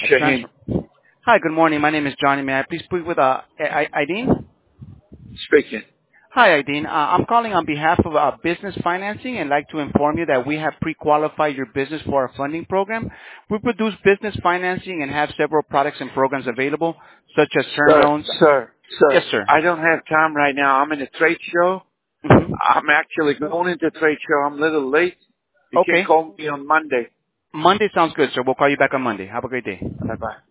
Shaheen Transfer. Hi, good morning. My name is Johnny. May I please speak with Aideen? speaking. Hi, Aideen. I'm calling on behalf of Business Financing and like to inform you that we have pre-qualified your business for our funding program. We produce business financing and have several products and programs available, such as term loans. Yes, Sir, sir. I don't have time right now. I'm in a trade show. hmm I'm actually going into a trade show. I'm a little late. You can Okay. call me on Monday. Monday sounds good, sir. We'll call you back on Monday. Have a great day. Bye-bye.